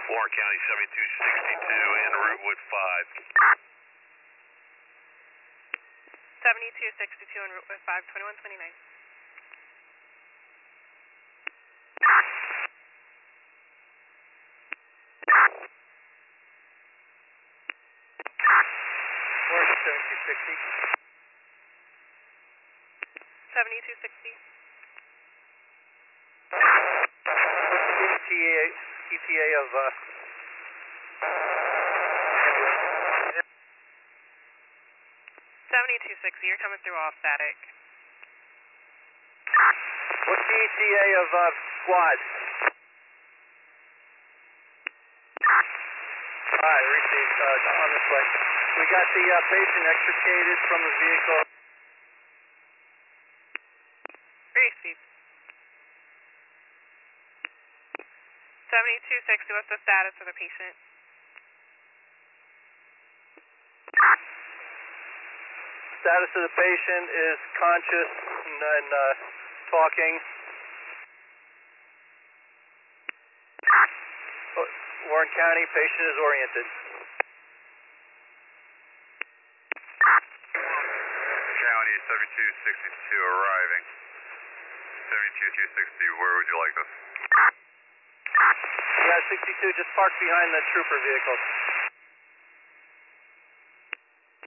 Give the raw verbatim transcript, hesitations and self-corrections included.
Warren County seventy-two sixty-two in Rootwood five. seventy-two sixty-two in Rootwood five, twenty-one twenty-nine. Warren seventy-two sixty. seventy-two sixty. What's the E T A, E T A of, uh, seventy-two sixty, you're coming through all static. what's the E T A of, uh, squad? Alright, received, uh, on this way. We got the, uh, patient extricated from the vehicle. Received. seventy-two sixty, what's the status of the patient? Status of the patient is conscious and, and uh, talking. Warren County, patient is oriented. County seventy-two sixty-two arriving. seventy-two sixty, where would you like us? Yeah, sixty-two, just parked behind the trooper vehicle.